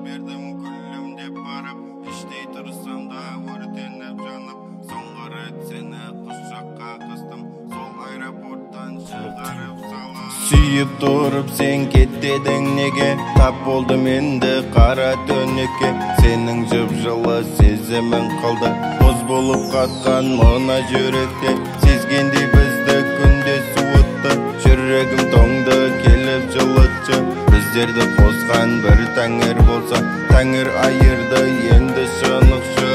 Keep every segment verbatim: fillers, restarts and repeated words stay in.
бердім күлім деп барып, іштей тұрсам да өртеніп жанып, соңғы рет сені құшаққа қыстым, сол аэропорттан шығарып салып. Сүйіп тұрып сен кеттедің неге, тап болдым енді қара төнекке, сенің жып-жылы сезімің қалды, мұз болып қатқан мына жүректе, сезгендей бізді күнде суытты, жүрегім тоңды келіп жылытшы, біздерді қосқан бір тәңір болса, тәңір айырды енді шынықшы.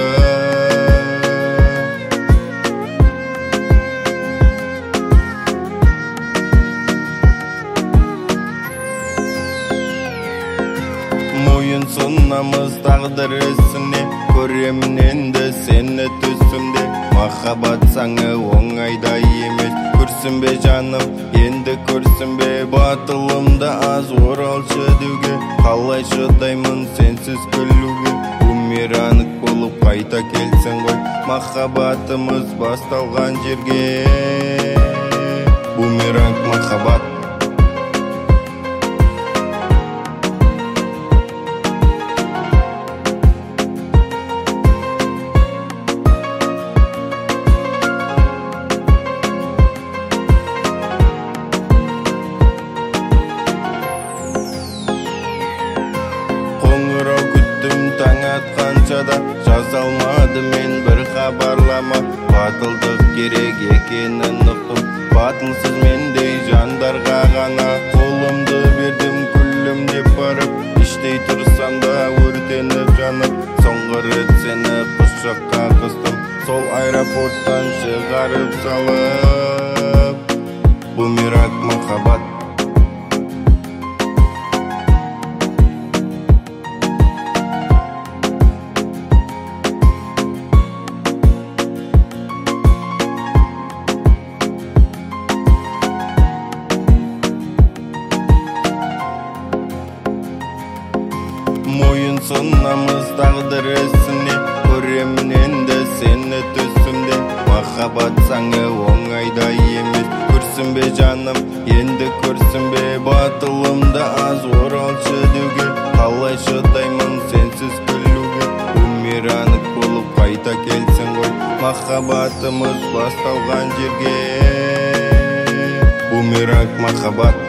Мойын сынамыз тағдыр ісіне, көремін енді сені түсімде, махаббат заңы оңайда емес, көрсінбе жаным, енді көрсінбе, батылымды аз оралшы деуге, қалай шыдаймын сенсіз күлуге, бумеранг болып қайта келсін ғой, махаббатымыз басталған жерге. Бумеранг махаббат. Қоңырау күттім таң атқанша да, жазалмады мен бір хабарлама, батылдық керек екенін ұқтым, батылсыз мендей жандарға ғана, қолымды бердім күлім деп барып, іштей тұрсам да өртеніп жанып, соңғы рет сені құшаққа қыстым, сол аэропорттан шығарып салып. Бумеранг махаббат. Мойын сынамыз тағдыр ісіне, көремін енді сені түсімде, махаббат заңы оңайда емес, көрсінбе жаным, енді көрсінбе, батылымды аз оралшы деуге, қалай шыдаймын сенсіз күлуге, бумеранг болып қайта келсін ғой, махаббатымыз басталған жерге. Бумеранг махаббат.